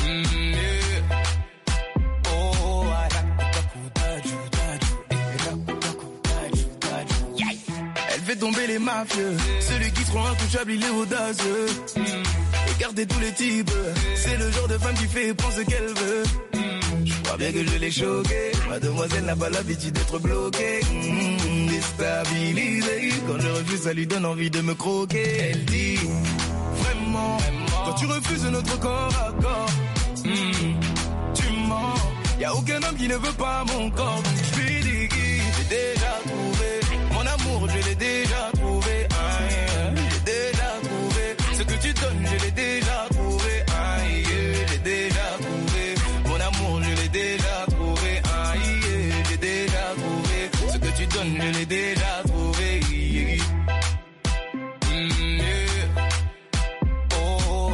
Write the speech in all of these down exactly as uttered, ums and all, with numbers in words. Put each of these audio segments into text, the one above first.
Tomber les mafieux, celui qui se rend intouchable, il est audacieux. Mmh. Regardez tous les types, c'est le genre de femme qui fait prendre ce qu'elle veut. Mmh. Je crois bien que je l'ai choqué, mademoiselle n'a pas l'habitude d'être bloquée. Mmh. Déstabilisée, quand je refuse ça lui donne envie de me croquer. Elle dit, vraiment, vraiment. Quand tu refuses notre corps à corps, mmh. tu mens, y'a aucun homme qui ne veut pas mon corps. Donc je lui dis qui j'ai déjà trouvé. Mon amour, je l'ai déjà trouvé, ah, yeah. J'ai déjà trouvé. Ce que tu donnes, je l'ai déjà trouvé, ah, yeah. J'ai déjà trouvé. Mon amour, je l'ai déjà trouvé, ah, yeah. J'ai déjà trouvé. Ce que tu donnes, je l'ai déjà trouvé, yeah. Mm, yeah. Oh,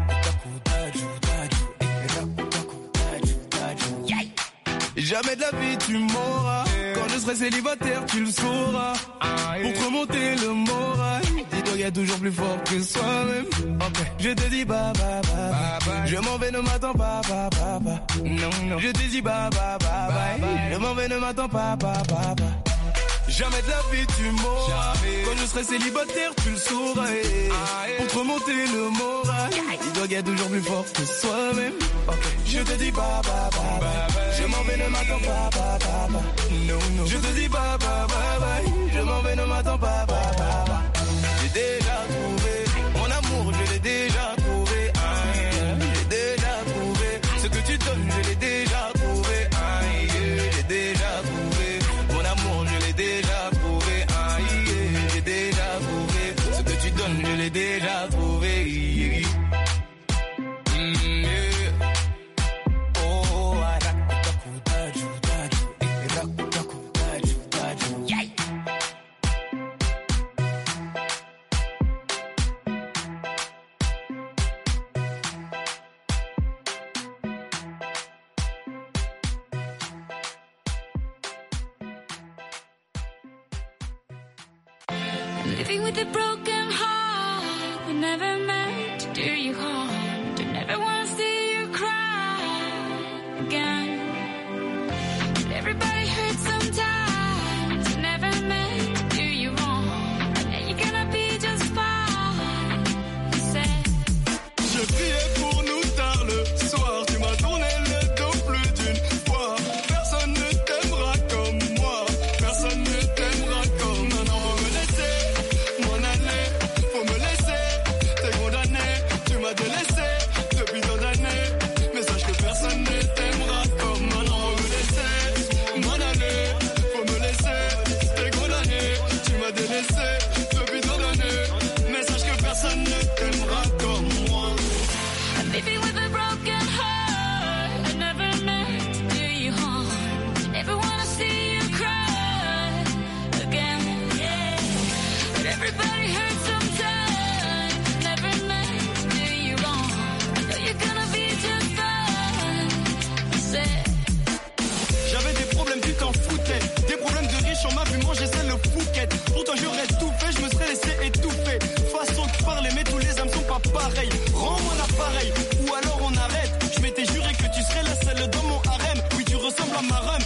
yeah. Jamais de la vie tu m'auras. Quand je serai célibataire, tu le sauras. Ah, yeah. Pour te remonter le moral, dis-toi qu'il y a toujours plus fort que soi-même. Okay. Je te dis bye bye bye, bye, bye. Je m'en vais, ne m'attends pas, bye bye bye. Non, non. Je te dis bye bye bye, bye, bye. Je m'en vais, ne m'attends pas, bye bye bye. Jamais de la vie tu m'auras. Quand je serai célibataire, tu le sauras. Ah, yeah. Pour te remonter le moral, dis-toi qu'il y a toujours plus fort que soi-même. Okay. Je te dis bye bye bye, bye, bye. Je m'en vais, ne m'attends pas, bye bye bye. No, no. Je te dis bye bye bye bye. Je m'en vais, ne m'attends pas, bye bye bye. J'ai déjà trouvé mon amour, je l'ai déjà trouvé. Ah, yeah. J'ai déjà trouvé ce que tu donnes, je l'ai déjà trouvé. Ah, yeah. J'ai déjà trouvé mon amour, je l'ai déjà trouvé. Ah, yeah. J'ai déjà trouvé ce que tu donnes, je l'ai déjà trouvé. Yeah. Mm, yeah. Oh, living with a broken heart, we never meant to do you harm. Don't ever wanna see you cry again. And everybody hurts sometimes, we never meant to do you wrong. And you're gonna be just fine, you said. Je priais pour nous tard le soir, tu m'as tourné le dos plus d'une fois. Personne ne t'aimera comme moi, personne ne t'aimera comme moi. Non, faut me laisser m'en aller, faut me laisser, t'es condamné, tu m'as délaissé depuis tant d'années. Mais sache que personne ne t'aimera comme moi. Non, faut me laisser m'en aller, faut me laisser, t'es condamné, tu m'as délaissé depuis tant d'années. Mais sache que personne ne t'aimera comme moi. I'm living with a broken heart, I never meant to do you harm. Never wanna see you cry again. But everybody hurts sometimes, never meant to do you wrong. I know you're gonna be just fine, you said. J'avais des problèmes, tu t'en foutais. Des problèmes de riches, on m'a vu manger celle le Phuket. Pourtant j'aurais tout fait, je me serais laissé étouffer. Façon de parler, mais tous les âmes sont pas pareils. Rends-moi l'appareil, ou alors on arrête. Je m'étais juré que tu serais la seule dans mon harem. Oui, tu ressembles à ma rhum.